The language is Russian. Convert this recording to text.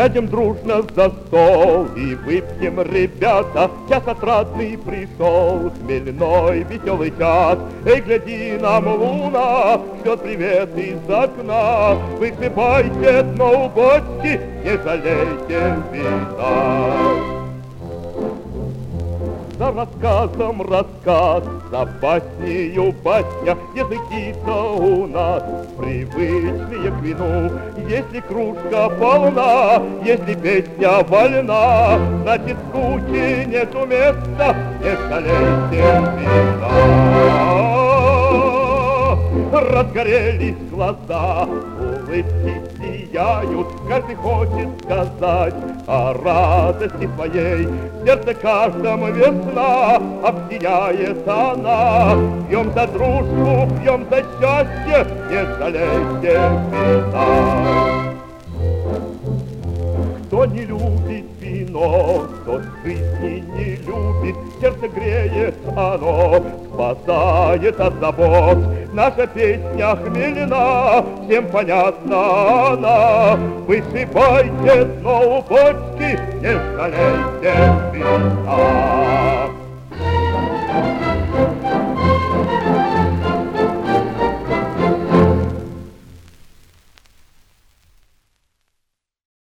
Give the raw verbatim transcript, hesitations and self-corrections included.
Сядем дружно за стол и выпьем, ребята, час отрадный пришел, хмельной веселый час. Эй, гляди, нам луна шлет привет из окна. Высыпайте дно у бочки, не жалейте вина. За рассказом рассказ, за баснею басня, языки-то у нас привычные к вину. Если кружка полна, если песня вольна, значит скуки нету места, не жалейте вина. Разгорелись глаза, улыбки сияют, каждый хочет сказать о радости своей. В сердце каждом весна, обсияет она. Пьем за дружбу, пьем за счастье, не жалейте вина. Кто не любит вино, тот жизни не любит, сердце греет оно, спасает от забот. Наша песня хмельна, всем понятна она. Высыпайте дно у бочки, не жалейте вина.